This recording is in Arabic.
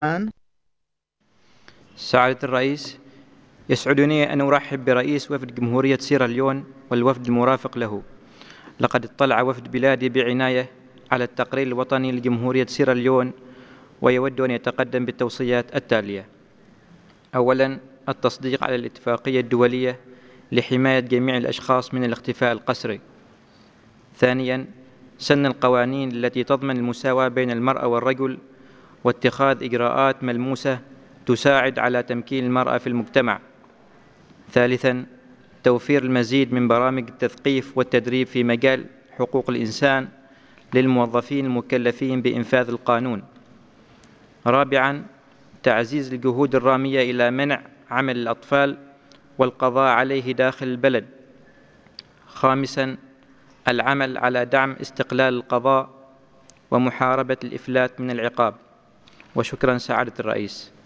الآن. سعادة الرئيس، يسعدني أن أرحب برئيس وفد جمهورية سيراليون والوفد المرافق له. لقد اطلع وفد بلادي بعناية على التقرير الوطني لجمهورية سيراليون، ويود أن يتقدم بالتوصيات التالية. أولاً، التصديق على الاتفاقية الدولية لحماية جميع الأشخاص من الاختفاء القسري. ثانياً، سن القوانين التي تضمن المساواة بين المرأة والرجل، واتخاذ إجراءات ملموسة تساعد على تمكين المرأة في المجتمع. ثالثاً، توفير المزيد من برامج التثقيف والتدريب في مجال حقوق الإنسان للموظفين المكلفين بإنفاذ القانون. رابعاً، تعزيز الجهود الرامية إلى منع عمل الأطفال والقضاء عليه داخل البلد. خامساً، العمل على دعم استقلال القضاء ومحاربة الإفلات من العقاب. وشكراً سعادة الرئيس.